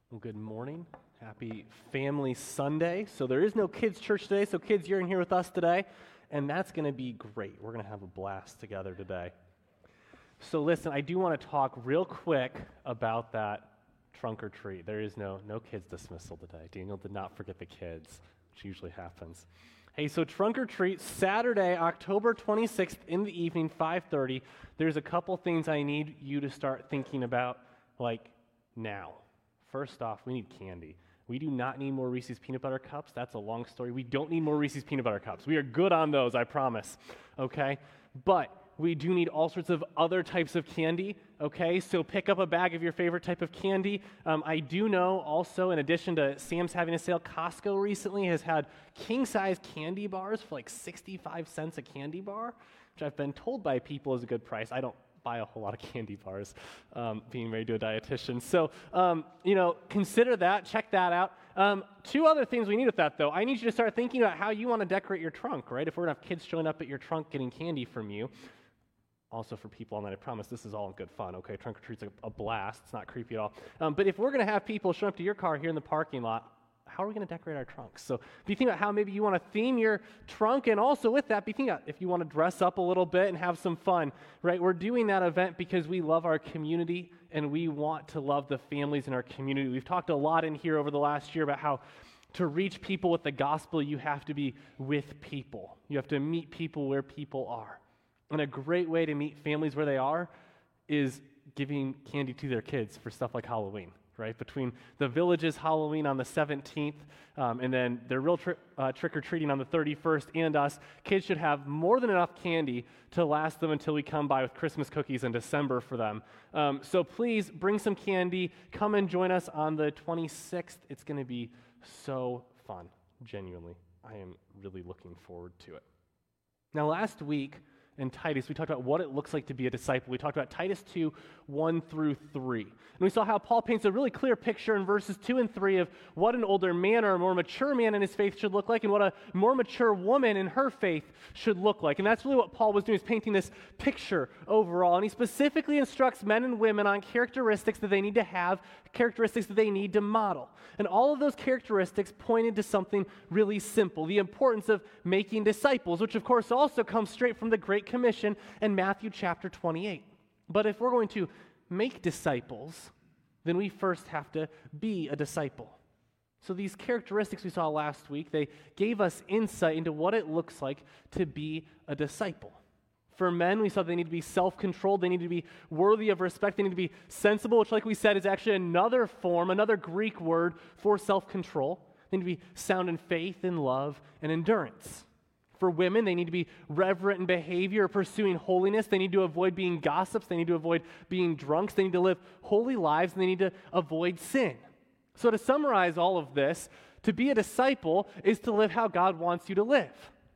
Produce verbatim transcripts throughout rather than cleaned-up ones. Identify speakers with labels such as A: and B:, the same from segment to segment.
A: Well, good morning. Happy Family Sunday. So there is no kids' church today, so kids, you're in here with us today, and that's going to be great. We're going to have a blast together today. So listen, I do want to talk real quick about that trunk or treat. There is no no kids dismissal today. Daniel did not forget the kids, which usually happens. Hey, so trunk or treat, Saturday, October twenty-sixth in the evening, five thirty. There's a couple things I need you to start thinking about, like, now. First off, we need candy. We do not need more Reese's Peanut Butter Cups. That's a long story. We don't need more Reese's Peanut Butter Cups. We are good on those, I promise, okay? But we do need all sorts of other types of candy, okay? So pick up a bag of your favorite type of candy. Um, I do know also, in addition to Sam's having a sale, Costco recently has had king-size candy bars for like sixty-five cents a candy bar, which I've been told by people is a good price. I don't buy a whole lot of candy bars, um, being married to a dietitian. So, um, you know, consider that, check that out. Um, two other things we need with that, though. I need you to start thinking about how you want to decorate your trunk, right? If we're going to have kids showing up at your trunk getting candy from you, also for people on that, I promise this is all in good fun, okay? Trunk or treat's a, a blast. It's not creepy at all. Um, but if we're going to have people showing up to your car here in the parking lot, how are we going to decorate our trunks? So be thinking about how maybe you want to theme your trunk, and also with that, be thinking about if you want to dress up a little bit and have some fun, right? We're doing that event because we love our community, and we want to love the families in our community. We've talked a lot in here over the last year about how to reach people with the gospel, you have to be with people. You have to meet people where people are. And a great way to meet families where they are is giving candy to their kids for stuff like Halloween. Right, between the village's Halloween on the seventeenth um, and then their real tri- uh, trick-or-treating on the thirty-first and us, kids should have more than enough candy to last them until we come by with Christmas cookies in December for them. Um, so please bring some candy. Come and join us on the twenty-sixth. It's going to be so fun, genuinely. I am really looking forward to it. Now, last week in Titus, we talked about what it looks like to be a disciple. We talked about Titus two, one through three. And we saw how Paul paints a really clear picture in verses two and three of what an older man or a more mature man in his faith should look like and what a more mature woman in her faith should look like. And that's really what Paul was doing, is painting this picture overall. And he specifically instructs men and women on characteristics that they need to have, characteristics that they need to model. And all of those characteristics pointed to something really simple, the importance of making disciples, which of course also comes straight from the Great Commission in Matthew chapter twenty-eight. But if we're going to make disciples, then we first have to be a disciple. So these characteristics we saw last week, they gave us insight into what it looks like to be a disciple. For men, we saw they need to be self-controlled, they need to be worthy of respect, they need to be sensible, which, like we said, is actually another form, another Greek word for self-control. They need to be sound in faith and love and endurance. For women, they need to be reverent in behavior, pursuing holiness. They need to avoid being gossips. They need to avoid being drunks. They need to live holy lives, and they need to avoid sin. So to summarize all of this, to be a disciple is to live how God wants you to live.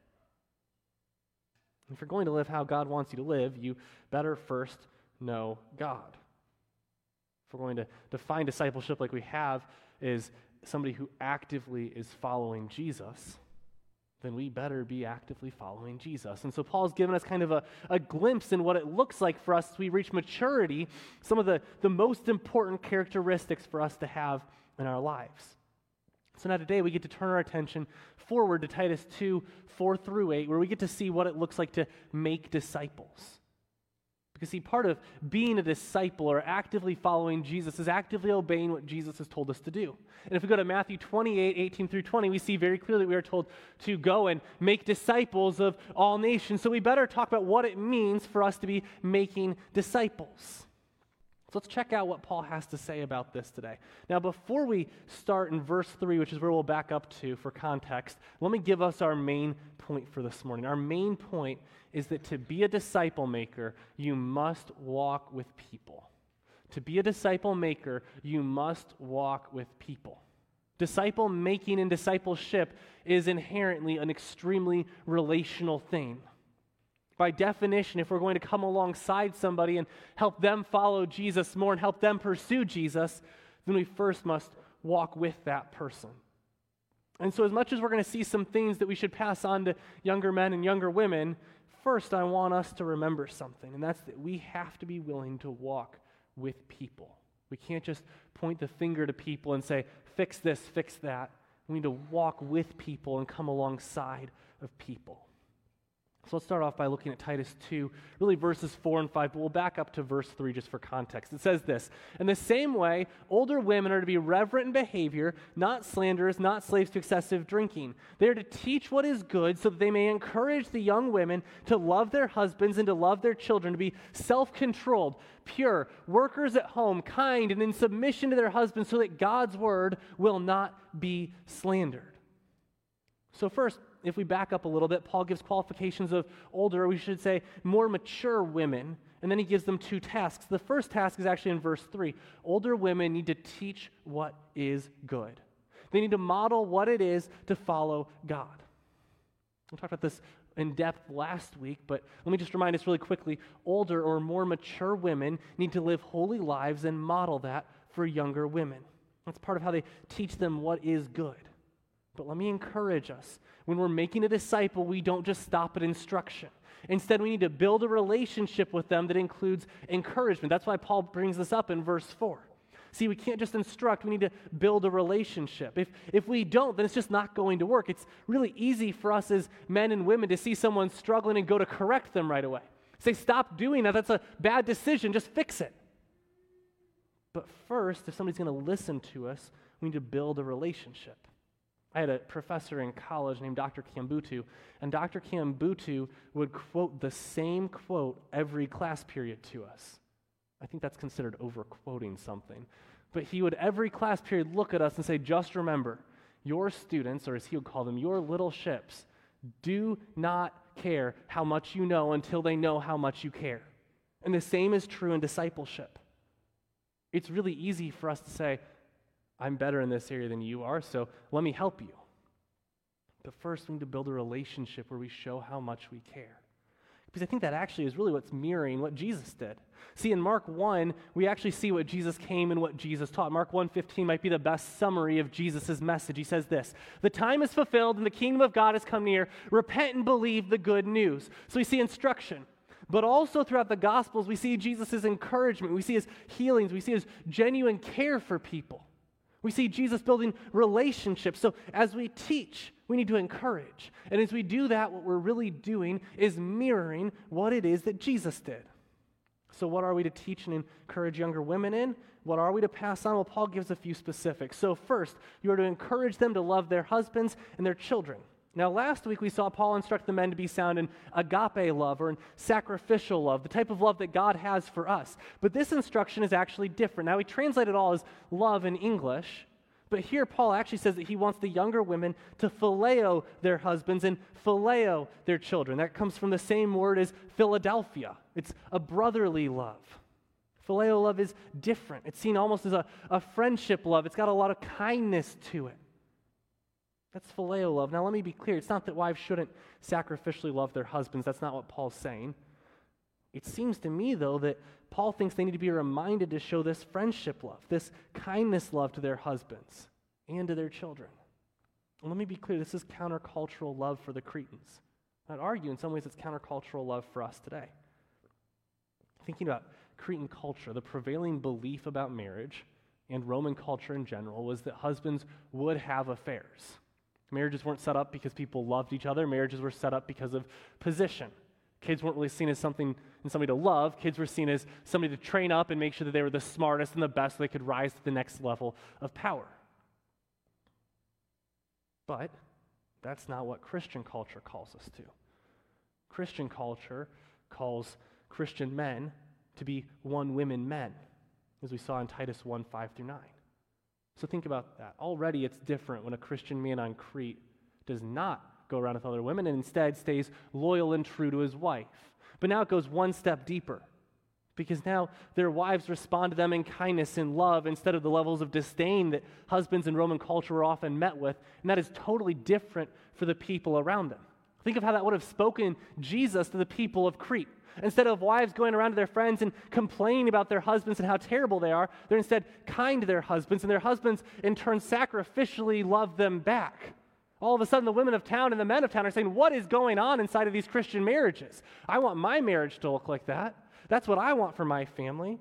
A: If you're going to live how God wants you to live, you better first know God. If we're going to define discipleship like we have is somebody who actively is following Jesus, then we better be actively following Jesus. And so Paul's given us kind of a, a glimpse in what it looks like for us as we reach maturity, some of the, the most important characteristics for us to have in our lives. So now today we get to turn our attention forward to Titus two, four through eight, where we get to see what it looks like to make disciples. Because see, part of being a disciple or actively following Jesus is actively obeying what Jesus has told us to do. And if we go to Matthew twenty-eight, eighteen through twenty, we see very clearly we are told to go and make disciples of all nations. So we better talk about what it means for us to be making disciples. So let's check out what Paul has to say about this today. Now, before we start in verse three, which is where we'll back up to for context, let me give us our main point for this morning. Our main point is that to be a disciple maker, you must walk with people. To be a disciple maker, you must walk with people. Disciple making and discipleship is inherently an extremely relational thing. By definition, if we're going to come alongside somebody and help them follow Jesus more and help them pursue Jesus, then we first must walk with that person. And so as much as we're going to see some things that we should pass on to younger men and younger women, first I want us to remember something, and that's that we have to be willing to walk with people. We can't just point the finger to people and say, fix this, fix that. We need to walk with people and come alongside of people. So let's start off by looking at Titus two, really verses four and five, but we'll back up to verse three just for context. It says this, "In the same way, older women are to be reverent in behavior, not slanderers, not slaves to excessive drinking. They are to teach what is good so that they may encourage the young women to love their husbands and to love their children, to be self-controlled, pure, workers at home, kind, and in submission to their husbands so that God's word will not be slandered." So first, if we back up a little bit, Paul gives qualifications of older, or we should say more mature women, and then he gives them two tasks. The first task is actually in verse three. Older women need to teach what is good. They need to model what it is to follow God. We talked about this in depth last week, but let me just remind us really quickly. Older or more mature women need to live holy lives and model that for younger women. That's part of how they teach them what is good. But let me encourage us, when we're making a disciple, we don't just stop at instruction. Instead, we need to build a relationship with them that includes encouragement. That's why Paul brings this up in verse four. See, we can't just instruct, we need to build a relationship. If, if we don't, then it's just not going to work. It's really easy for us as men and women to see someone struggling and go to correct them right away. Say, stop doing that, that's a bad decision, just fix it. But first, if somebody's going to listen to us, we need to build a relationship. I had a professor in college named Doctor Kambutu, and Doctor Kambutu would quote the same quote every class period to us. I think that's considered over-quoting something. But he would every class period look at us and say, just remember, your students, or as he would call them, your little ships, do not care how much you know until they know how much you care. And the same is true in discipleship. It's really easy for us to say, I'm better in this area than you are, so let me help you. But first, we need to build a relationship where we show how much we care. Because I think that actually is really what's mirroring what Jesus did. See, in Mark one, we actually see what Jesus came and what Jesus taught. Mark one fifteen might be the best summary of Jesus' message. He says this, "The time is fulfilled and the kingdom of God has come near. Repent and believe the good news." So we see instruction. But also throughout the Gospels, we see Jesus' encouragement. We see his healings. We see his genuine care for people. We see Jesus building relationships. So as we teach, we need to encourage. And as we do that, what we're really doing is mirroring what it is that Jesus did. So what are we to teach and encourage younger women in? What are we to pass on? Well, Paul gives a few specifics. So first, you are to encourage them to love their husbands and their children. Now, last week we saw Paul instruct the men to be sound in agape love or in sacrificial love, the type of love that God has for us. But this instruction is actually different. Now, we translate it all as love in English, but here Paul actually says that he wants the younger women to phileo their husbands and phileo their children. That comes from the same word as Philadelphia. It's a brotherly love. Phileo love is different. It's seen almost as a, a friendship love. It's got a lot of kindness to it. That's phileo love. Now, let me be clear. It's not that wives shouldn't sacrificially love their husbands. That's not what Paul's saying. It seems to me, though, that Paul thinks they need to be reminded to show this friendship love, this kindness love to their husbands and to their children. And let me be clear. This is countercultural love for the Cretans. I'd argue in some ways it's countercultural love for us today. Thinking about Cretan culture, the prevailing belief about marriage and Roman culture in general was that husbands would have affairs. Marriages weren't set up because people loved each other. Marriages were set up because of position. Kids weren't really seen as something and somebody to love. Kids were seen as somebody to train up and make sure that they were the smartest and the best so they could rise to the next level of power. But that's not what Christian culture calls us to. Christian culture calls Christian men to be one-women men, as we saw in Titus one, five through nine. So think about that. Already it's different when a Christian man on Crete does not go around with other women and instead stays loyal and true to his wife. But now it goes one step deeper, because now their wives respond to them in kindness and love instead of the levels of disdain that husbands in Roman culture were often met with, and that is totally different for the people around them. Think of how that would have spoken Jesus to the people of Crete. Instead of wives going around to their friends and complaining about their husbands and how terrible they are, they're instead kind to their husbands, and their husbands in turn sacrificially love them back. All of a sudden, the women of town and the men of town are saying, what is going on inside of these Christian marriages? I want my marriage to look like that. That's what I want for my family.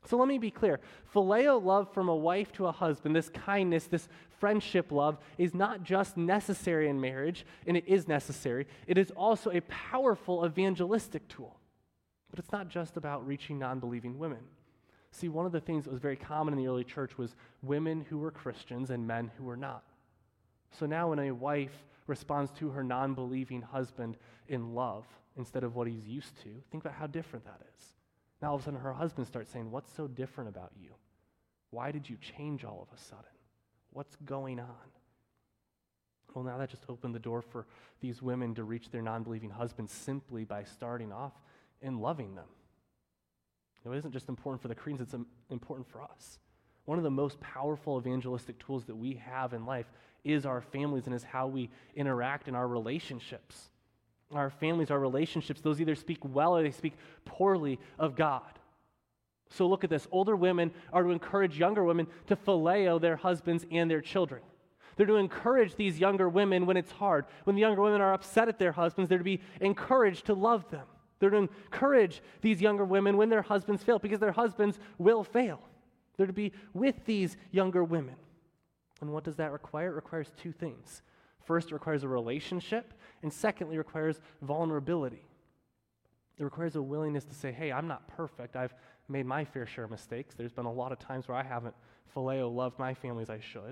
A: So let me be clear. Phileo love from a wife to a husband, this kindness, this friendship love, is not just necessary in marriage, and it is necessary. It is also a powerful evangelistic tool. But it's not just about reaching non-believing women. See, one of the things that was very common in the early church was women who were Christians and men who were not. So now when a wife responds to her non-believing husband in love instead of what he's used to, think about how different that is. Now all of a sudden her husband starts saying, what's so different about you? Why did you change all of a sudden? What's going on? Well, now that just opened the door for these women to reach their non-believing husbands simply by starting off and loving them. You know, it isn't just important for the Cretans, it's important for us. One of the most powerful evangelistic tools that we have in life is our families and is how we interact in our relationships. Our families, our relationships, those either speak well or they speak poorly of God. So look at this. Older women are to encourage younger women to phileo their husbands and their children. They're to encourage these younger women when it's hard. When the younger women are upset at their husbands, they're to be encouraged to love them. They're to encourage these younger women when their husbands fail, because their husbands will fail. They're to be with these younger women. And what does that require? It requires two things. First, it requires a relationship, and secondly, it requires vulnerability. It requires a willingness to say, hey, I'm not perfect. I've made my fair share of mistakes. There's been a lot of times where I haven't phileo loved my family as I should.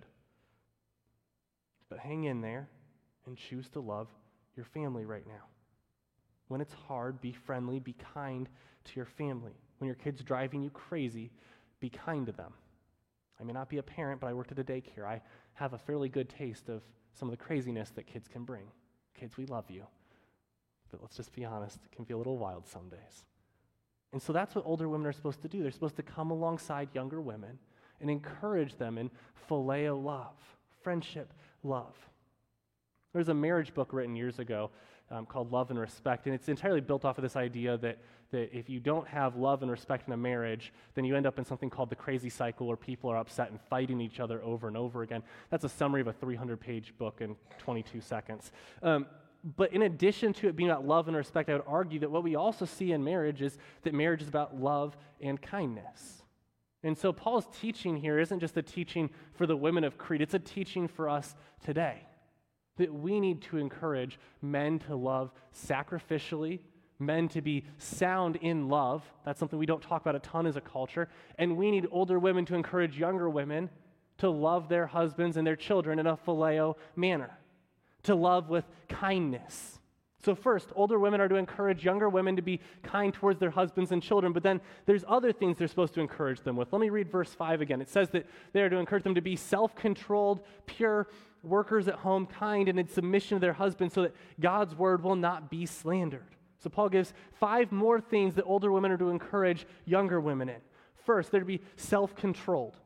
A: But hang in there and choose to love your family right now. When it's hard, be friendly, be kind to your family. When your kid's driving you crazy, be kind to them. I may not be a parent, but I worked at a daycare. I have a fairly good taste of some of the craziness that kids can bring. Kids, we love you. But let's just be honest, it can be a little wild some days. And so that's what older women are supposed to do. They're supposed to come alongside younger women and encourage them in phileo love, friendship love. There was a marriage book written years ago um, called Love and Respect, and it's entirely built off of this idea that, that if you don't have love and respect in a marriage, then you end up in something called the crazy cycle where people are upset and fighting each other over and over again. That's a summary of a three hundred page book in twenty-two seconds. Um, But in addition to it being about love and respect, I would argue that what we also see in marriage is that marriage is about love and kindness. And so Paul's teaching here isn't just a teaching for the women of Crete, it's a teaching for us today. That we need to encourage men to love sacrificially, men to be sound in love. That's something we don't talk about a ton as a culture. And we need older women to encourage younger women to love their husbands and their children in a phileo manner. To love with kindness. So first, older women are to encourage younger women to be kind towards their husbands and children, but then there's other things they're supposed to encourage them with. Let me read verse five again. It says that they are to encourage them to be self-controlled, pure, workers at home, kind, and in submission to their husbands so that God's word will not be slandered. So Paul gives five more things that older women are to encourage younger women in. First, they're to be self-controlled.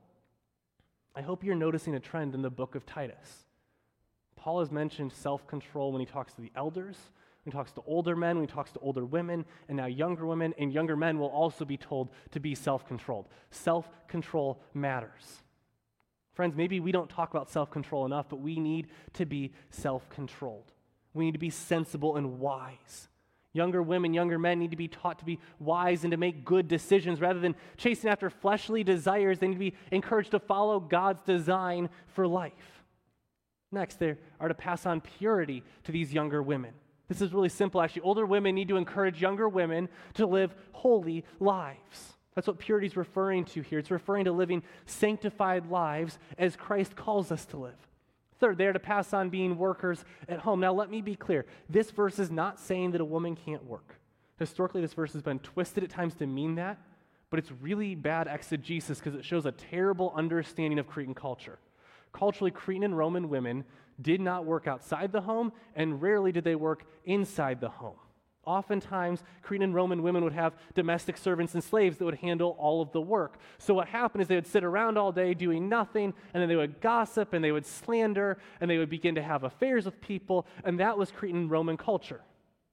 A: I hope you're noticing a trend in the book of Titus. Paul has mentioned self-control when he talks to the elders, when he talks to older men, when he talks to older women, and now younger women, and younger men will also be told to be self-controlled. Self-control matters. Friends, maybe we don't talk about self-control enough, but we need to be self-controlled. We need to be sensible and wise. Younger women, younger men need to be taught to be wise and to make good decisions. Rather than chasing after fleshly desires, they need to be encouraged to follow God's design for life. Next, they are to pass on purity to these younger women. This is really simple, actually. Older women need to encourage younger women to live holy lives. That's what purity is referring to here. It's referring to living sanctified lives as Christ calls us to live. Third, they are to pass on being workers at home. Now, let me be clear. This verse is not saying that a woman can't work. Historically, this verse has been twisted at times to mean that, but it's really bad exegesis because it shows a terrible understanding of Cretan culture. Culturally, Cretan and Roman women did not work outside the home, and rarely did they work inside the home. Oftentimes, Cretan and Roman women would have domestic servants and slaves that would handle all of the work. So what happened is they would sit around all day doing nothing, and then they would gossip, and they would slander, and they would begin to have affairs with people, and that was Cretan and Roman culture.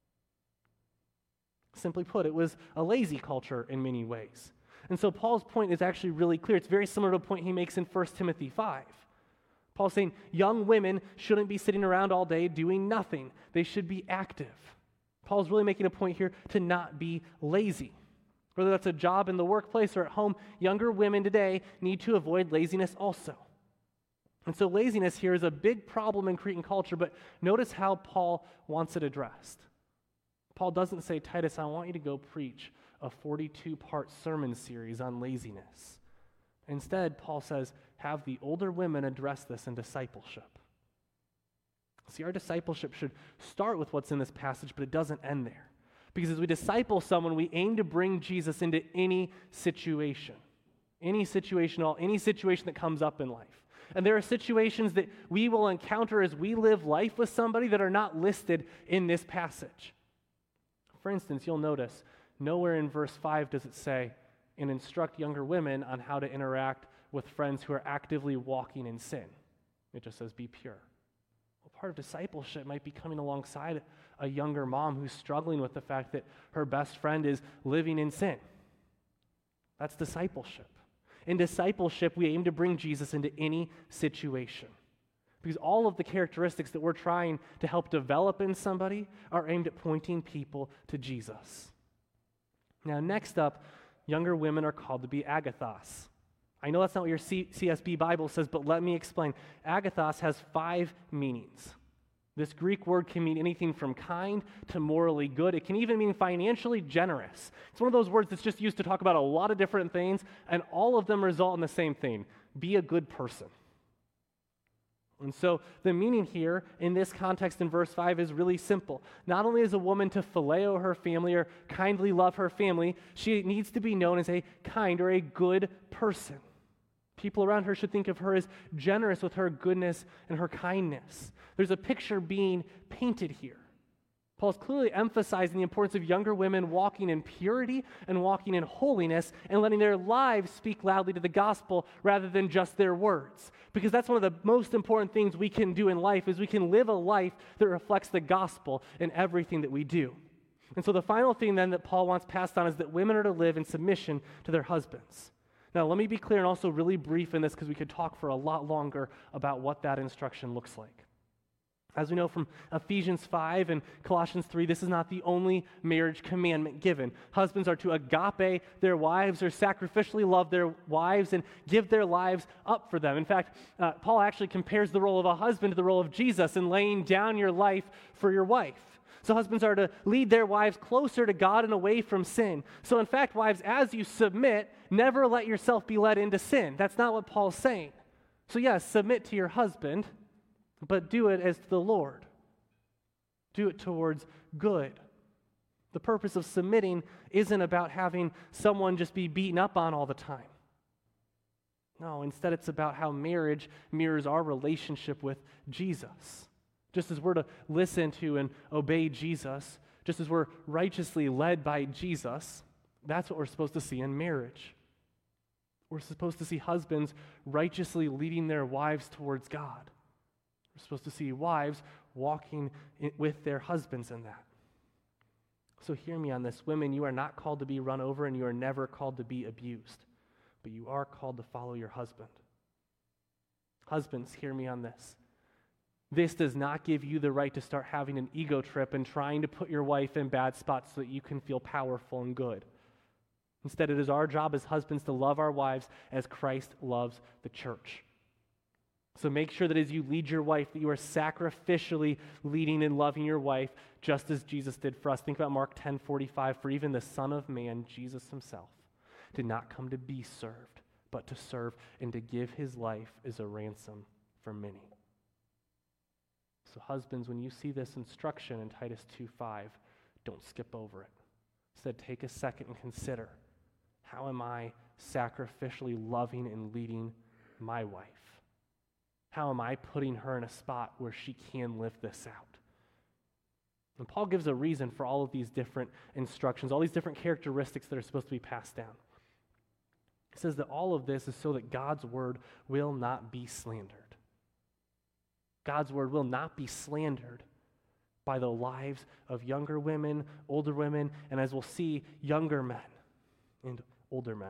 A: Simply put, it was a lazy culture in many ways. And so Paul's point is actually really clear. It's very similar to a point he makes in First Timothy five. Paul's saying young women shouldn't be sitting around all day doing nothing. They should be active. Paul's really making a point here to not be lazy. Whether that's a job in the workplace or at home, younger women today need to avoid laziness also. And so laziness here is a big problem in Cretan culture, but notice how Paul wants it addressed. Paul doesn't say, Titus, I want you to go preach a forty-two part sermon series on laziness. Instead, Paul says, have the older women address this in discipleship. See, our discipleship should start with what's in this passage, but it doesn't end there. Because as we disciple someone, we aim to bring Jesus into any situation. Any situation, all any situation that comes up in life. And there are situations that we will encounter as we live life with somebody that are not listed in this passage. For instance, you'll notice, nowhere in verse five does it say, and instruct younger women on how to interact with friends who are actively walking in sin. It just says, be pure. Well, part of discipleship might be coming alongside a younger mom who's struggling with the fact that her best friend is living in sin. That's discipleship. In discipleship, we aim to bring Jesus into any situation. Because all of the characteristics that we're trying to help develop in somebody are aimed at pointing people to Jesus. Now, next up, younger women are called to be agathos. I know that's not what your C- CSB Bible says, but let me explain. Agathos has five meanings. This Greek word can mean anything from kind to morally good. It can even mean financially generous. It's one of those words that's just used to talk about a lot of different things, and all of them result in the same thing: be a good person. And so the meaning here in this context in verse five is really simple. Not only is a woman to phileo her family or kindly love her family, she needs to be known as a kind or a good person. People around her should think of her as generous with her goodness and her kindness. There's a picture being painted here. Paul's clearly emphasizing the importance of younger women walking in purity and walking in holiness and letting their lives speak loudly to the gospel rather than just their words. Because that's one of the most important things we can do in life is we can live a life that reflects the gospel in everything that we do. And so the final thing then that Paul wants passed on is that women are to live in submission to their husbands. Now, let me be clear and also really brief in this because we could talk for a lot longer about what that instruction looks like. As we know from Ephesians five and Colossians three, this is not the only marriage commandment given. Husbands are to agape their wives or sacrificially love their wives and give their lives up for them. In fact, uh, Paul actually compares the role of a husband to the role of Jesus in laying down your life for your wife. So husbands are to lead their wives closer to God and away from sin. So in fact, wives, as you submit, never let yourself be led into sin. That's not what Paul's saying. So yes, submit to your husband, but do it as to the Lord. Do it towards good. The purpose of submitting isn't about having someone just be beaten up on all the time. No, instead it's about how marriage mirrors our relationship with Jesus. Just as we're to listen to and obey Jesus, just as we're righteously led by Jesus, that's what we're supposed to see in marriage. We're supposed to see husbands righteously leading their wives towards God. We're supposed to see wives walking in, with their husbands in that. So hear me on this. Women, you are not called to be run over and you are never called to be abused, but you are called to follow your husband. Husbands, hear me on this. This does not give you the right to start having an ego trip and trying to put your wife in bad spots so that you can feel powerful and good. Instead, it is our job as husbands to love our wives as Christ loves the church. So make sure that as you lead your wife, that you are sacrificially leading and loving your wife just as Jesus did for us. Think about Mark ten forty-five. For even the Son of Man, Jesus himself, did not come to be served, but to serve and to give his life as a ransom for many. So husbands, when you see this instruction in Titus two five, don't skip over it. Instead, take a second and consider, how am I sacrificially loving and leading my wife? How am I putting her in a spot where she can live this out? And Paul gives a reason for all of these different instructions, all these different characteristics that are supposed to be passed down. He says that all of this is so that God's word will not be slandered. God's word will not be slandered by the lives of younger women, older women, and as we'll see, younger men and older men.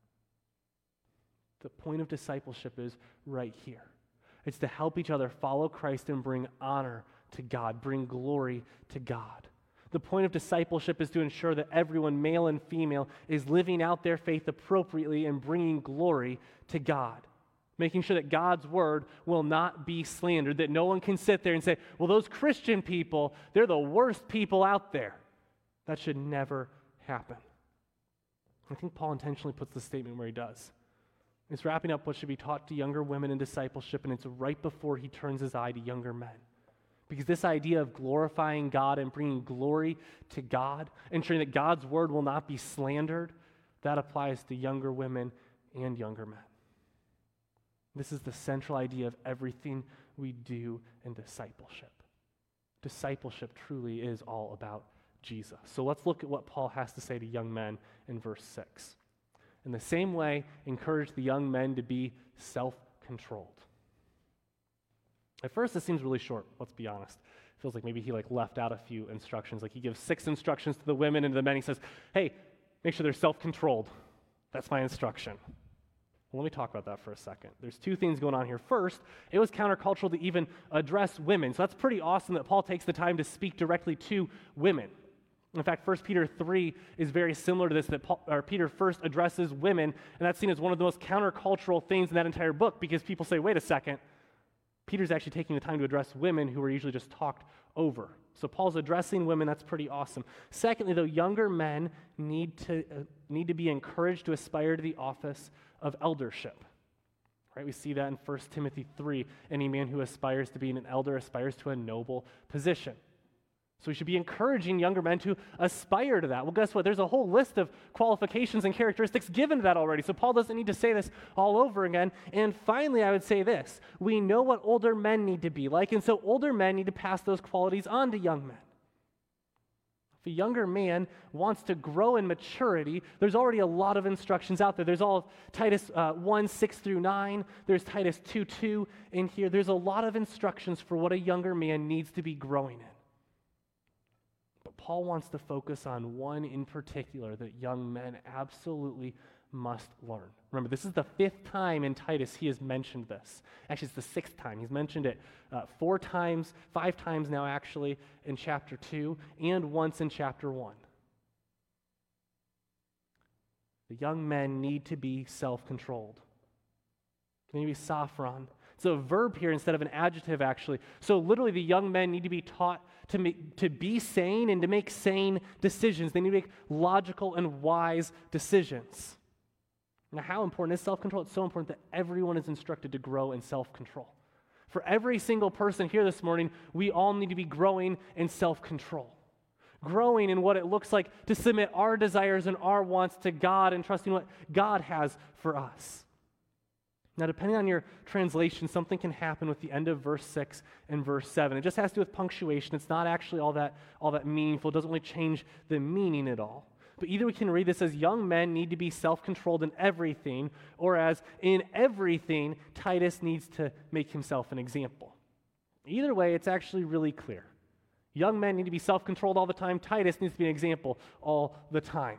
A: The point of discipleship is right here. It's to help each other follow Christ and bring honor to God, bring glory to God. The point of discipleship is to ensure that everyone, male and female, is living out their faith appropriately and bringing glory to God. Making sure that God's word will not be slandered, that no one can sit there and say, well, those Christian people, they're the worst people out there. That should never happen. I think Paul intentionally puts the statement where he does. It's wrapping up what should be taught to younger women in discipleship, and it's right before he turns his eye to younger men. Because this idea of glorifying God and bringing glory to God, ensuring that God's word will not be slandered, that applies to younger women and younger men. This is the central idea of everything we do in discipleship. Discipleship truly is all about Jesus. So let's look at what Paul has to say to young men in verse six. In the same way, encourage the young men to be self-controlled. At first, this seems really short, let's be honest. It feels like maybe he like left out a few instructions. Like he gives six instructions to the women, and to the men he says, hey, make sure they're self-controlled. That's my instruction. Well, let me talk about that for a second. There's two things going on here. First, it was countercultural to even address women. So that's pretty awesome that Paul takes the time to speak directly to women. In fact, First Peter three is very similar to this, that Paul, or Peter first addresses women, and that's seen as one of the most countercultural things in that entire book, because people say, wait a second, Peter's actually taking the time to address women who are usually just talked over. So Paul's addressing women. That's pretty awesome. Secondly, though, younger men need to uh, need to be encouraged to aspire to the office of eldership. Right? We see that in First Timothy three. Any man who aspires to be an elder aspires to a noble position. So we should be encouraging younger men to aspire to that. Well, guess what? There's a whole list of qualifications and characteristics given to that already. So Paul doesn't need to say this all over again. And finally, I would say this. We know what older men need to be like, and so older men need to pass those qualities on to young men. If a younger man wants to grow in maturity, there's already a lot of instructions out there. There's all of Titus uh, one, six through nine. There's Titus two, two in here. There's a lot of instructions for what a younger man needs to be growing in. But Paul wants to focus on one in particular that young men absolutely must learn. Remember, this is the fifth time in Titus he has mentioned this. Actually, it's the sixth time. He's mentioned it uh, four times, five times now actually in chapter two, and once in chapter one. The young men need to be self-controlled. They need to be sophron. It's a verb here instead of an adjective, actually. So literally, the young men need to be taught to make, to be sane and to make sane decisions. They need to make logical and wise decisions. Now, how important is self-control? It's so important that everyone is instructed to grow in self-control. For every single person here this morning, we all need to be growing in self-control. Growing in what it looks like to submit our desires and our wants to God and trusting what God has for us. Now, depending on your translation, something can happen with the end of verse six and verse seven. It just has to do with punctuation. It's not actually all that, all that meaningful. It doesn't really change the meaning at all. But either we can read this as young men need to be self-controlled in everything, or as in everything, Titus needs to make himself an example. Either way, it's actually really clear. Young men need to be self-controlled all the time. Titus needs to be an example all the time.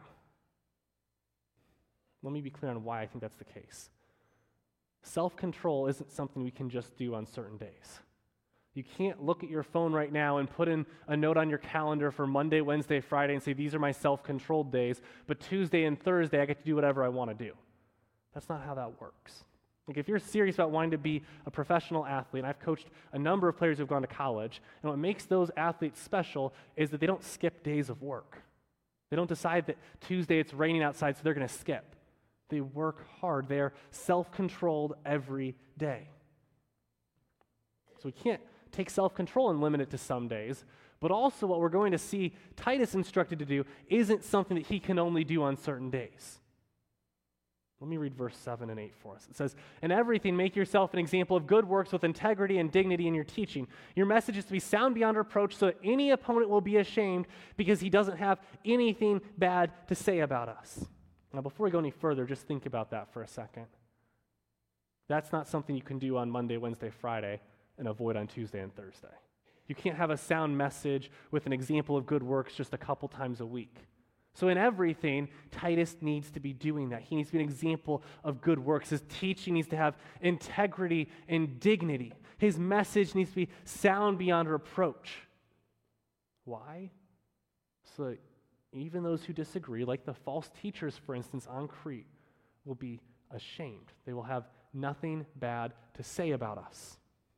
A: Let me be clear on why I think that's the case. Self-control isn't something we can just do on certain days. You can't look at your phone right now and put in a note on your calendar for Monday, Wednesday, Friday and say, these are my self-controlled days, but Tuesday and Thursday I get to do whatever I want to do. That's not how that works. Like if you're serious about wanting to be a professional athlete, and I've coached a number of players who've gone to college, and what makes those athletes special is that they don't skip days of work. They don't decide that Tuesday it's raining outside, so they're going to skip. They work hard. They are self-controlled every day. So we can't take self-control and limit it to some days, but also what we're going to see Titus instructed to do isn't something that he can only do on certain days. Let me read verse seven and eight for us. It says, "In everything, make yourself an example of good works with integrity and dignity in your teaching. Your message is to be sound beyond reproach so that any opponent will be ashamed because he doesn't have anything bad to say about us." Now, before we go any further, just think about that for a second. That's not something you can do on Monday, Wednesday, Friday, and avoid on Tuesday and Thursday. You can't have a sound message with an example of good works just a couple times a week. So in everything, Titus needs to be doing that. He needs to be an example of good works. His teaching needs to have integrity and dignity. His message needs to be sound beyond reproach. Why? so that even those who disagree, like the false teachers, for instance, on Crete, will be ashamed. They will have nothing bad to say about us.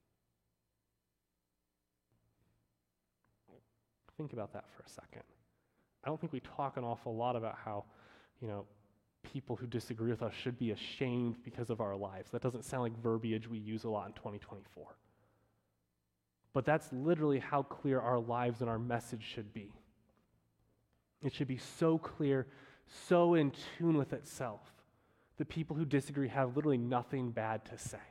A: Think about that for a second. I don't think we talk an awful lot about how, you know, people who disagree with us should be ashamed because of our lives. That doesn't sound like verbiage we use a lot in twenty twenty-four. But that's literally how clear our lives and our message should be. It should be so clear, so in tune with itself, that people who disagree have literally nothing bad to say.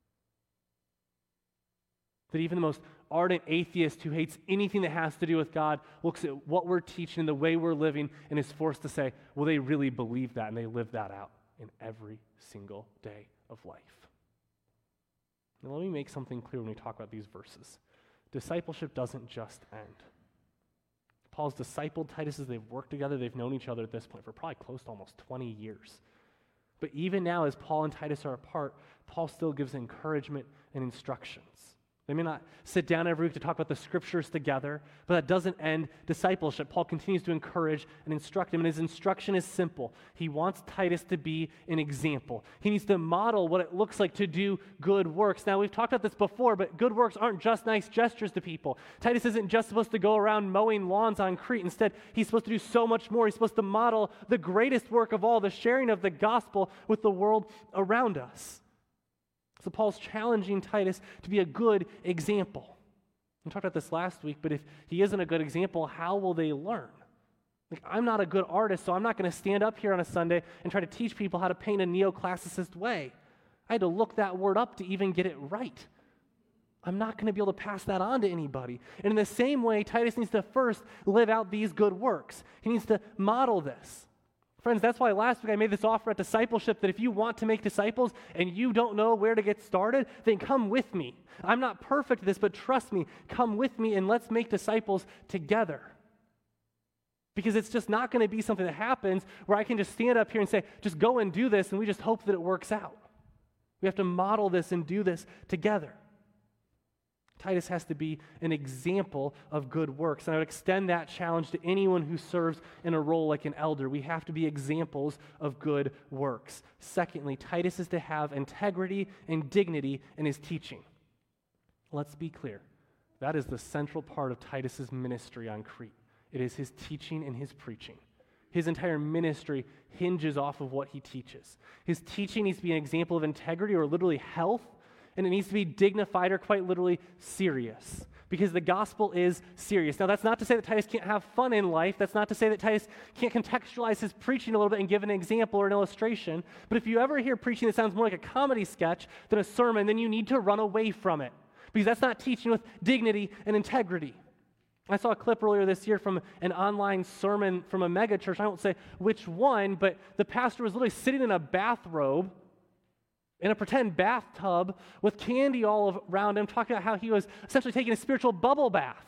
A: That even the most ardent atheist who hates anything that has to do with God looks at what we're teaching and the way we're living and is forced to say, well, they really believe that and they live that out in every single day of life. Now, let me make something clear when we talk about these verses. Discipleship doesn't just end. Paul's discipled Titus as they've worked together. They've known each other at this point for probably close to almost twenty years. But even now, as Paul and Titus are apart, Paul still gives encouragement and instructions. They may not sit down every week to talk about the scriptures together, but that doesn't end discipleship. Paul continues to encourage and instruct him, and his instruction is simple. He wants Titus to be an example. He needs to model what it looks like to do good works. Now, we've talked about this before, but good works aren't just nice gestures to people. Titus isn't just supposed to go around mowing lawns on Crete. Instead, he's supposed to do so much more. He's supposed to model the greatest work of all, the sharing of the gospel with the world around us. So Paul's challenging Titus to be a good example. We talked about this last week, but if he isn't a good example, how will they learn? Like, I'm not a good artist, so I'm not going to stand up here on a Sunday and try to teach people how to paint a neoclassicist way. I had to look that word up to even get it right. I'm not going to be able to pass that on to anybody. And in the same way, Titus needs to first live out these good works. He needs to model this. Friends, that's why last week I made this offer at discipleship that if you want to make disciples and you don't know where to get started, then come with me. I'm not perfect at this, but trust me, come with me and let's make disciples together. Because it's just not going to be something that happens where I can just stand up here and say, just go and do this, and we just hope that it works out. We have to model this and do this together. Titus has to be an example of good works. And I would extend that challenge to anyone who serves in a role like an elder. We have to be examples of good works. Secondly, Titus is to have integrity and dignity in his teaching. Let's be clear. That is the central part of Titus's ministry on Crete. It is his teaching and his preaching. His entire ministry hinges off of what he teaches. His teaching needs to be an example of integrity or literally health, and it needs to be dignified or quite literally serious, because the gospel is serious. Now, that's not to say that Titus can't have fun in life. That's not to say that Titus can't contextualize his preaching a little bit and give an example or an illustration. But if you ever hear preaching that sounds more like a comedy sketch than a sermon, then you need to run away from it, because that's not teaching with dignity and integrity. I saw a clip earlier this year from an online sermon from a mega church. I won't say which one, but the pastor was literally sitting in a bathrobe in a pretend bathtub with candy all around him, talking about how he was essentially taking a spiritual bubble bath.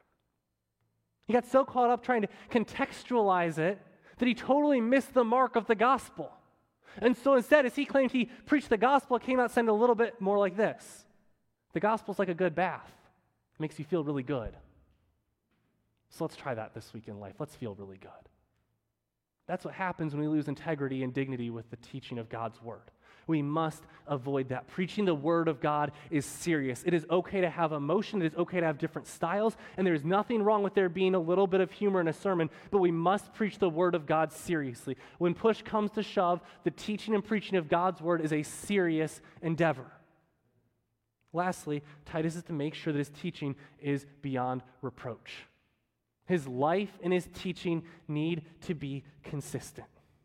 A: He got so caught up trying to contextualize it that he totally missed the mark of the gospel. And so instead, as he claimed he preached the gospel, it came out sounding a little bit more like this. The gospel's like a good bath. It makes you feel really good. So let's try that this week in life. Let's feel really good. That's what happens when we lose integrity and dignity with the teaching of God's word. We must avoid that. Preaching the word of God is serious. It is okay to have emotion. It is okay to have different styles. And there is nothing wrong with there being a little bit of humor in a sermon, but we must preach the word of God seriously. When push comes to shove, the teaching and preaching of God's word is a serious endeavor. Lastly, Titus is to make sure that his teaching is beyond reproach. His life and his teaching need to be consistent.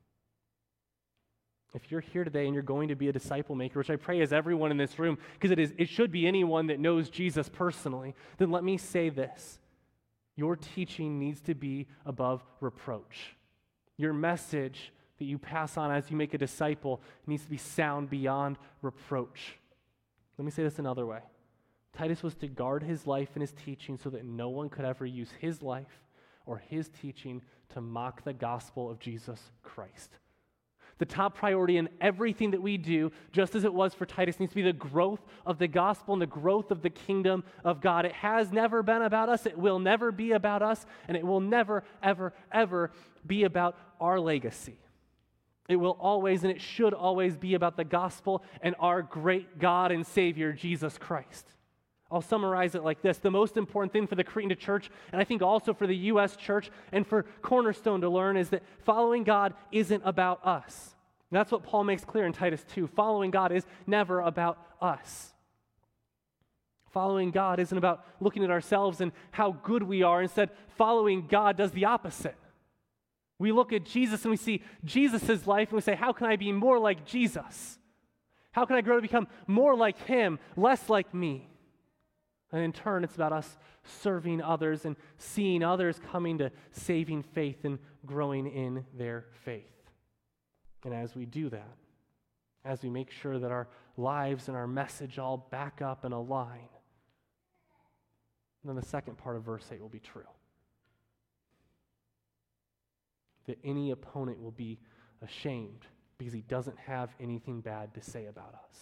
A: If you're here today and you're going to be a disciple maker, which I pray is everyone in this room, because it is, it should be anyone that knows Jesus personally, then let me say this. Your teaching needs to be above reproach. Your message that you pass on as you make a disciple needs to be sound beyond reproach. Let me say this another way. Titus was to guard his life and his teaching so that no one could ever use his life or his teaching to mock the gospel of Jesus Christ. The top priority in everything that we do, just as it was for Titus, needs to be the growth of the gospel and the growth of the kingdom of God. It has never been about us. It will never be about us. And it will never, ever, ever be about our legacy. It will always and it should always be about the gospel and our great God and Savior, Jesus Christ. I'll summarize it like this. The most important thing for the Cretan church, and I think also for the U S church and for Cornerstone to learn, is that following God isn't about us. And that's what Paul makes clear in Titus two. Following God is never about us. Following God isn't about looking at ourselves and how good we are. Instead, following God does the opposite. We look at Jesus and we see Jesus' life and we say, how can I be more like Jesus? How can I grow to become more like him, less like me? And in turn, it's about us serving others and seeing others coming to saving faith and growing in their faith. And as we do that, as we make sure that our lives and our message all back up and align, then the second part of verse eight will be true. That any opponent will be ashamed because he doesn't have anything bad to say about us.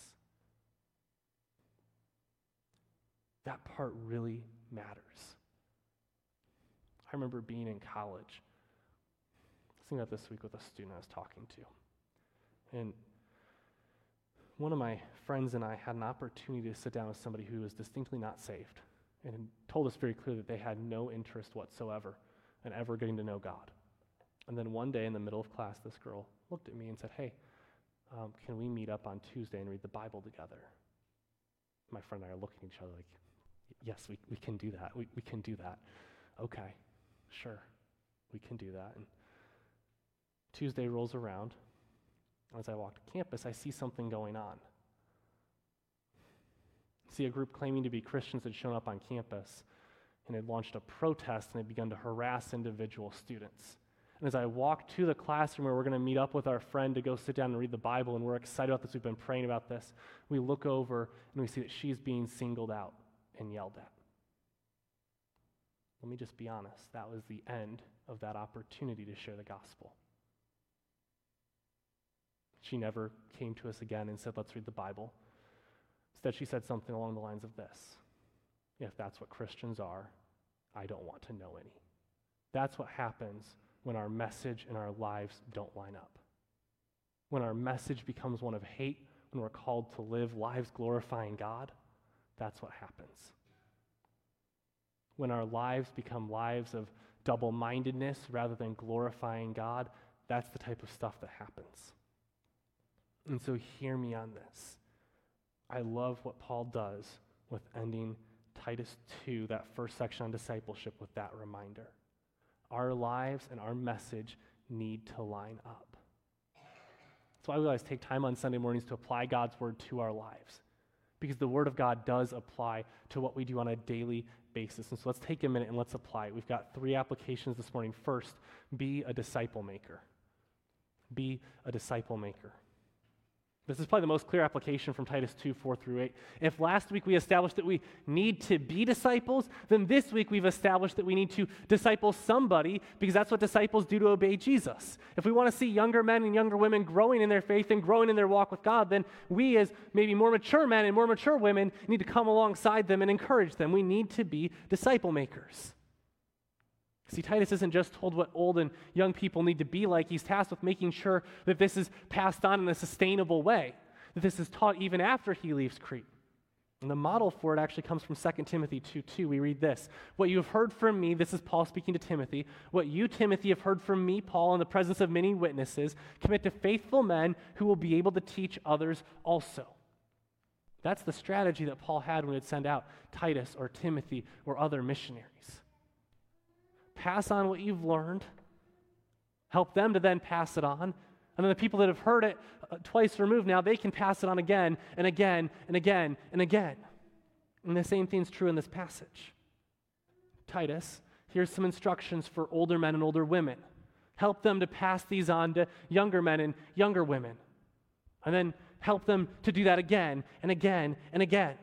A: That part really matters. I remember being in college. I was thinking about this week with a student I was talking to. And one of my friends and I had an opportunity to sit down with somebody who was distinctly not saved and told us very clearly that they had no interest whatsoever in ever getting to know God. And then one day in the middle of class, this girl looked at me and said, hey, um, can we meet up on Tuesday and read the Bible together? My friend and I are looking at each other like, yes, we, we can do that. We, we can do that. Okay, sure, we can do that. And Tuesday rolls around. As I walk to campus, I see something going on. I see a group claiming to be Christians had shown up on campus and had launched a protest and had begun to harass individual students. And as I walk to the classroom where we're going to meet up with our friend to go sit down and read the Bible, and we're excited about this, we've been praying about this, we look over and we see that she's being singled out and yelled at. Let me just be honest, that was the end of that opportunity to share the gospel. She never came to us again and said, let's read the Bible. Instead, she said something along the lines of this: if that's what Christians are, I don't want to know any. That's what happens when our message and our lives don't line up. When our message becomes one of hate, when we're called to live lives glorifying God, that's what happens. When our lives become lives of double-mindedness rather than glorifying God, that's the type of stuff that happens. And so hear me on this. I love what Paul does with ending Titus two, that first section on discipleship, with that reminder. Our lives and our message need to line up. That's why we always take time on Sunday mornings to apply God's word to our lives, because the word of God does apply to what we do on a daily basis. And so let's take a minute and let's apply it. We've got three applications this morning. First, be a disciple maker. Be a disciple maker. This is probably the most clear application from Titus two, four through eight. If last week we established that we need to be disciples, then this week we've established that we need to disciple somebody, because that's what disciples do to obey Jesus. If we want to see younger men and younger women growing in their faith and growing in their walk with God, then we as maybe more mature men and more mature women need to come alongside them and encourage them. We need to be disciple makers. See, Titus isn't just told what old and young people need to be like. He's tasked with making sure that this is passed on in a sustainable way, that this is taught even after he leaves Crete. And the model for it actually comes from Second Timothy two two. We read this: what you have heard from me, this is Paul speaking to Timothy, what you, Timothy, have heard from me, Paul, in the presence of many witnesses, commit to faithful men who will be able to teach others also. That's the strategy that Paul had when he'd send out Titus or Timothy or other missionaries. Pass on what you've learned, help them to then pass it on, and then the people that have heard it uh, twice removed, now they can pass it on again and again and again and again. And the same thing's true in this passage. Titus, here's some instructions for older men and older women. Help them to pass these on to younger men and younger women, and then help them to do that again and again and again.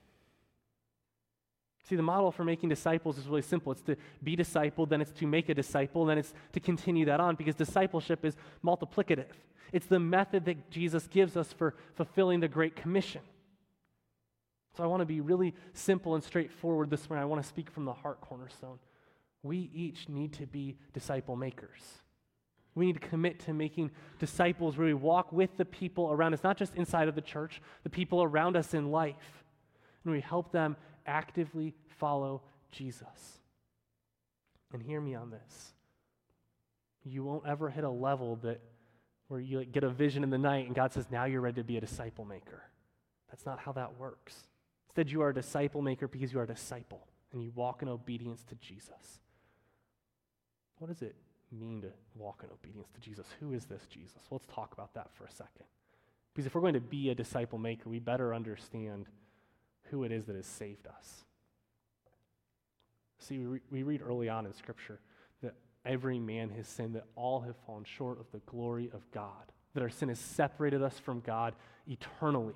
A: See, the model for making disciples is really simple. It's to be discipled, then it's to make a disciple, then it's to continue that on, because discipleship is multiplicative. It's the method that Jesus gives us for fulfilling the Great Commission. So I want to be really simple and straightforward this morning. I want to speak from the heart, Cornerstone. We each need to be disciple makers. We need to commit to making disciples where we walk with the people around us, not just inside of the church, the people around us in life, and we help them actively follow Jesus. And hear me on this. You won't ever hit a level that where you like, get a vision in the night and God says, now you're ready to be a disciple maker. That's not how that works. Instead, you are a disciple maker because you are a disciple and you walk in obedience to Jesus. What does it mean to walk in obedience to Jesus? Who is this Jesus? Well, let's talk about that for a second. Because if we're going to be a disciple maker, we better understand who it is that has saved us. See, we, re- we read early on in Scripture that every man has sinned, that all have fallen short of the glory of God, that our sin has separated us from God eternally.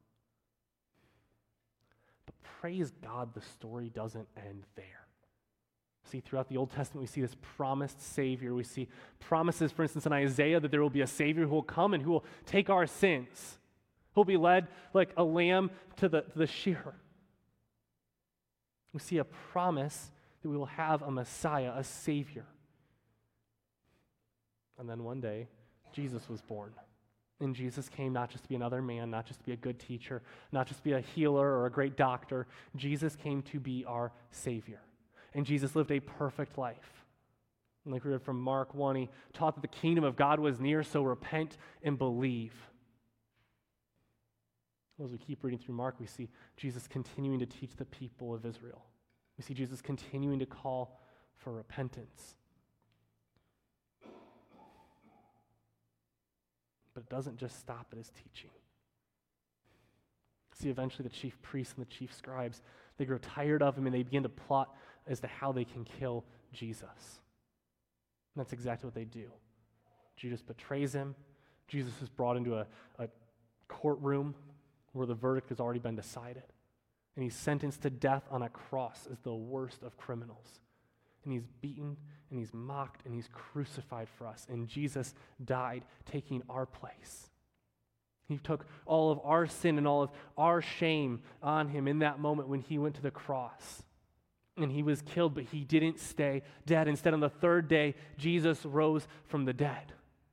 A: But praise God, the story doesn't end there. See, throughout the Old Testament, we see this promised Savior. We see promises, for instance, in Isaiah that there will be a Savior who will come and who will take our sins. He'll be led like a lamb to the, to the shearer. We see a promise that we will have a Messiah, a Savior. And then one day, Jesus was born. And Jesus came not just to be another man, not just to be a good teacher, not just to be a healer or a great doctor. Jesus came to be our Savior. And Jesus lived a perfect life. And like we read from Mark one, he taught that the kingdom of God was near, so repent and believe. As we keep reading through Mark, we see Jesus continuing to teach the people of Israel. We see Jesus continuing to call for repentance. But it doesn't just stop at his teaching. See, eventually the chief priests and the chief scribes, they grow tired of him and they begin to plot as to how they can kill Jesus. And that's exactly what they do. Judas betrays him. Jesus is brought into a, a courtroom where the verdict has already been decided. And he's sentenced to death on a cross as the worst of criminals. And he's beaten, and he's mocked, and he's crucified for us. And Jesus died, taking our place. He took all of our sin and all of our shame on him in that moment when he went to the cross. And he was killed, but he didn't stay dead. Instead, on the third day, Jesus rose from the dead.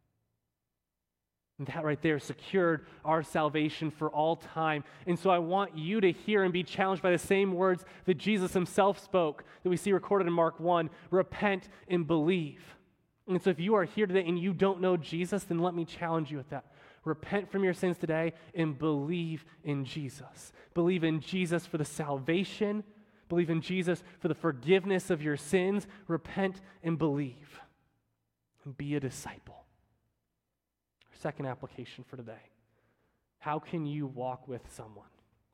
A: And that right there secured our salvation for all time. And so I want you to hear and be challenged by the same words that Jesus himself spoke, that we see recorded in Mark one, repent and believe. And so if you are here today and you don't know Jesus, then let me challenge you with that. Repent from your sins today and believe in Jesus. Believe in Jesus for the salvation. Believe in Jesus for the forgiveness of your sins. Repent and believe. And be a disciple. Second application for today. How can you walk with someone?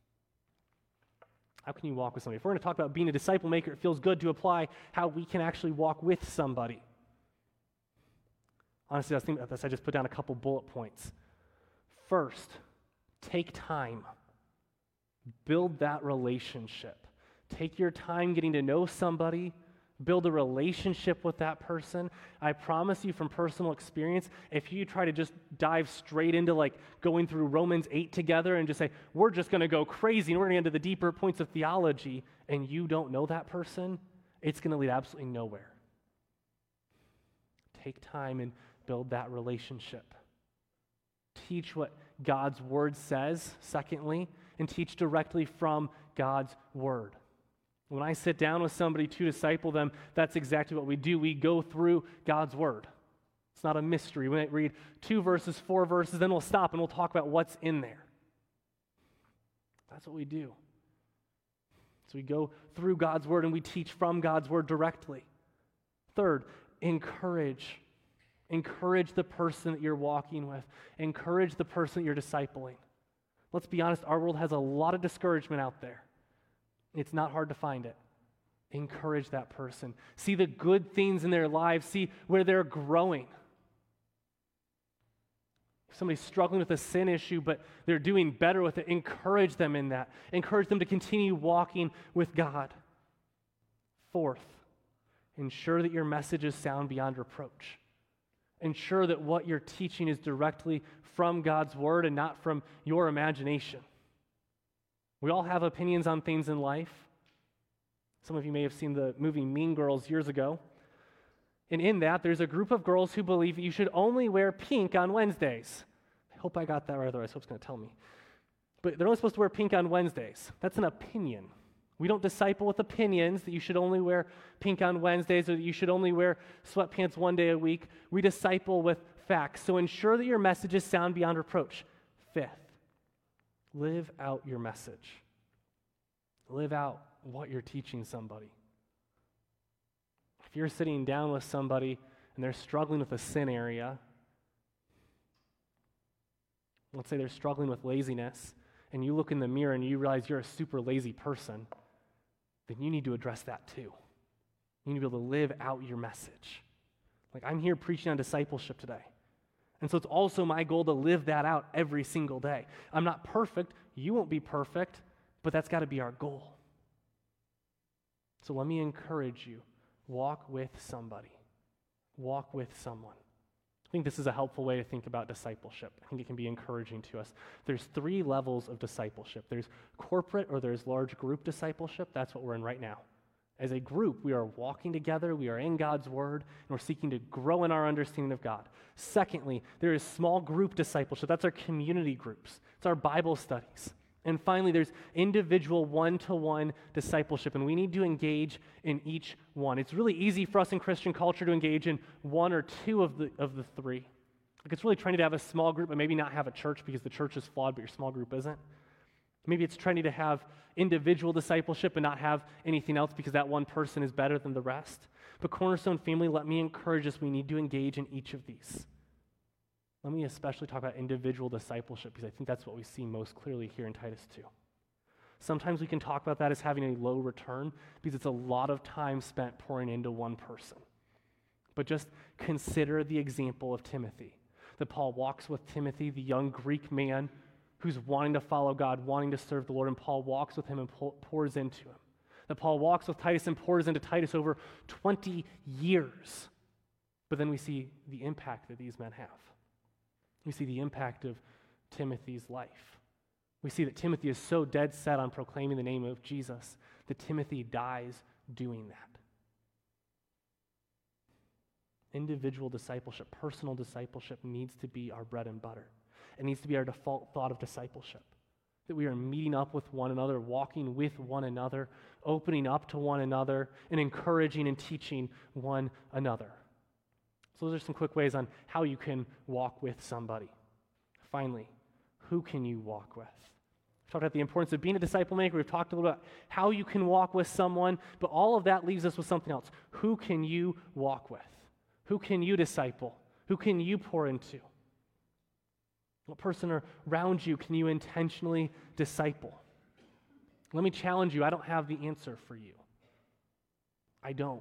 A: How can you walk with somebody? If we're going to talk about being a disciple maker, it feels good to apply how we can actually walk with somebody. Honestly, I was thinking about this. I just put down a couple bullet points. First, take time. Build that relationship. Take your time getting to know somebody. Build a relationship with that person. I promise you from personal experience, if you try to just dive straight into like going through Romans eight together and just say, we're just going to go crazy and we're going to get into the deeper points of theology, and you don't know that person, it's going to lead absolutely nowhere. Take time and build that relationship. Teach what God's word says, secondly, and teach directly from God's word. When I sit down with somebody to disciple them, that's exactly what we do. We go through God's word. It's not a mystery. We might read two verses, four verses, then we'll stop and we'll talk about what's in there. That's what we do. So we go through God's word and we teach from God's word directly. Third, encourage. Encourage the person that you're walking with. Encourage the person that you're discipling. Let's be honest, our world has a lot of discouragement out there. It's not hard to find it. Encourage that person. See the good things in their lives. See where they're growing. If somebody's struggling with a sin issue, but they're doing better with it, encourage them in that. Encourage them to continue walking with God. Fourth, ensure that your message is sound beyond reproach. Ensure that what you're teaching is directly from God's word and not from your imagination. We all have opinions on things in life. Some of you may have seen the movie Mean Girls years ago. And in that, there's a group of girls who believe that you should only wear pink on Wednesdays. I hope I got that right, otherwise Hope's going to tell me. But they're only supposed to wear pink on Wednesdays. That's an opinion. We don't disciple with opinions that you should only wear pink on Wednesdays or that you should only wear sweatpants one day a week. We disciple with facts. So ensure that your messages sound beyond reproach. Fifth, live out your message. Live out what you're teaching somebody. If you're sitting down with somebody and they're struggling with a sin area, let's say they're struggling with laziness, and you look in the mirror and you realize you're a super lazy person, then you need to address that too. You need to be able to live out your message. Like, I'm here preaching on discipleship today. And so it's also my goal to live that out every single day. I'm not perfect. You won't be perfect, but that's got to be our goal. So let me encourage you. Walk with somebody. Walk with someone. I think this is a helpful way to think about discipleship. I think it can be encouraging to us. There's three levels of discipleship. There's corporate or there's large group discipleship. That's what we're in right now. As a group, we are walking together, we are in God's word, and we're seeking to grow in our understanding of God. Secondly, there is small group discipleship. That's our community groups. It's our Bible studies. And finally, there's individual one-to-one discipleship, and we need to engage in each one. It's really easy for us in Christian culture to engage in one or two of the of the three. Like, it's really trying to have a small group, but maybe not have a church because the church is flawed, but your small group isn't. Maybe it's trying to have individual discipleship and not have anything else because that one person is better than the rest. But Cornerstone family, let me encourage us, we need to engage in each of these. Let me especially talk about individual discipleship because I think that's what we see most clearly here in Titus two. Sometimes we can talk about that as having a low return because it's a lot of time spent pouring into one person. But just consider the example of Timothy, that Paul walks with Timothy, the young Greek man who's wanting to follow God, wanting to serve the Lord, and Paul walks with him and pours into him. That Paul walks with Titus and pours into Titus over twenty years. But then we see the impact that these men have. We see the impact of Timothy's life. We see that Timothy is so dead set on proclaiming the name of Jesus that Timothy dies doing that. Individual discipleship, personal discipleship needs to be our bread and butter. It needs to be our default thought of discipleship, that we are meeting up with one another, walking with one another, opening up to one another, and encouraging and teaching one another. So those are some quick ways on how you can walk with somebody. Finally, who can you walk with? We've talked about the importance of being a disciple maker. We've talked a little about how you can walk with someone, but all of that leaves us with something else. Who can you walk with? Who can you disciple? Who can you pour into? What person around you can you intentionally disciple? Let me challenge you. I don't have the answer for you. I don't.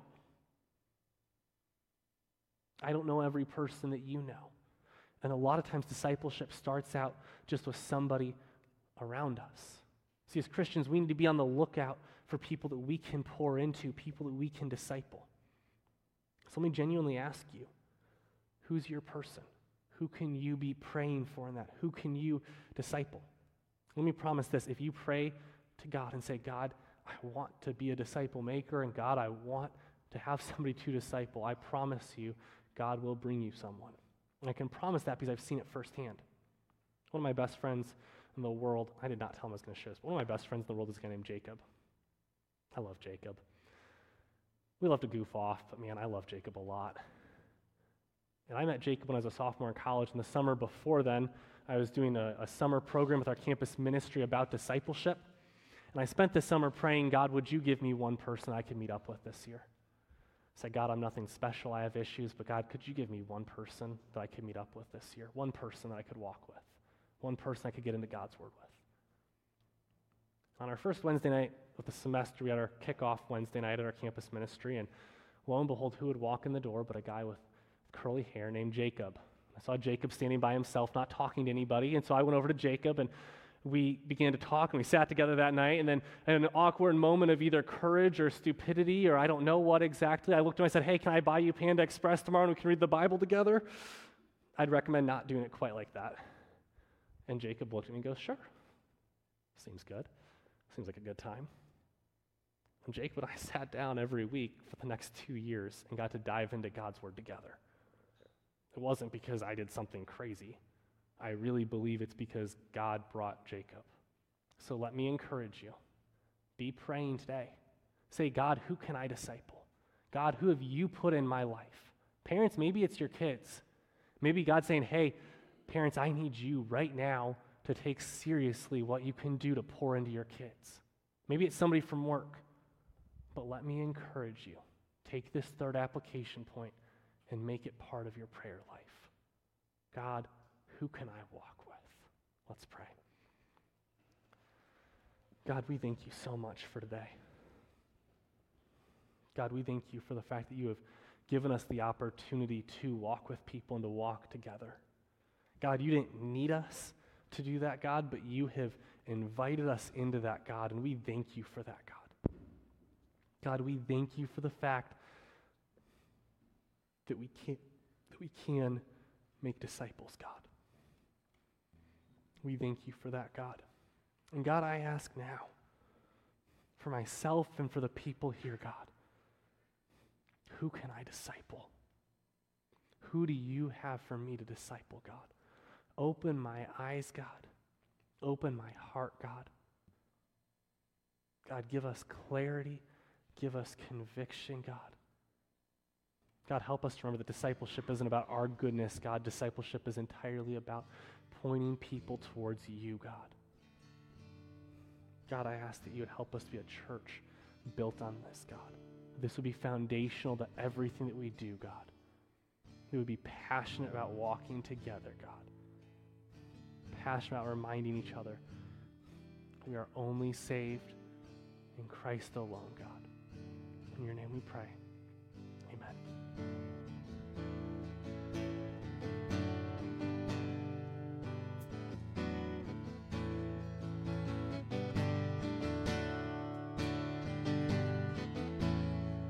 A: I don't know every person that you know. And a lot of times discipleship starts out just with somebody around us. See, as Christians, we need to be on the lookout for people that we can pour into, people that we can disciple. So let me genuinely ask you, who's your person? Who can you be praying for in that? Who can you disciple? Let me promise this. If you pray to God and say, God, I want to be a disciple maker, and God, I want to have somebody to disciple, I promise you, God will bring you someone. And I can promise that because I've seen it firsthand. One of my best friends in the world, I did not tell him I was going to share this, but one of my best friends in the world is a guy named Jacob. I love Jacob. We love to goof off, but man, I love Jacob a lot. And I met Jacob when I was a sophomore in college. In the summer before then, I was doing a, a summer program with our campus ministry about discipleship. And I spent this summer praying, God, would you give me one person I could meet up with this year? I said, God, I'm nothing special. I have issues, but God, could you give me one person that I could meet up with this year? One person that I could walk with. One person I could get into God's word with. On our first Wednesday night of the semester, we had our kickoff Wednesday night at our campus ministry, and lo and behold, who would walk in the door but a guy with curly hair named Jacob. I saw Jacob standing by himself, not talking to anybody, and so I went over to Jacob, and we began to talk, and we sat together that night, and then in an awkward moment of either courage or stupidity, or I don't know what exactly, I looked at him and I said, hey, can I buy you Panda Express tomorrow and we can read the Bible together? I'd recommend not doing it quite like that. And Jacob looked at me and goes, sure. Seems good. Seems like a good time. And Jacob and I sat down every week for the next two years and got to dive into God's Word together. It wasn't because I did something crazy. I really believe it's because God brought Jacob. So let me encourage you. Be praying today. Say, God, who can I disciple? God, who have you put in my life? Parents, maybe it's your kids. Maybe God's saying, hey, parents, I need you right now to take seriously what you can do to pour into your kids. Maybe it's somebody from work. But let me encourage you. Take this third application point and make it part of your prayer life. God, who can I walk with? Let's pray. God, we thank you so much for today. God, we thank you for the fact that you have given us the opportunity to walk with people and to walk together. God, you didn't need us to do that, God, but you have invited us into that, God, and we thank you for that, God. God, we thank you for the fact that we can, that we can make disciples, God. We thank you for that, God. And God, I ask now for myself and for the people here, God, who can I disciple? Who do you have for me to disciple, God? Open my eyes, God. Open my heart, God. God, give us clarity. Give us conviction, God. God, help us to remember that discipleship isn't about our goodness, God. Discipleship is entirely about pointing people towards you, God. God, I ask that you would help us to be a church built on this, God. This would be foundational to everything that we do, God. We would be passionate about walking together, God. Passionate about reminding each other we are only saved in Christ alone, God. In your name we pray.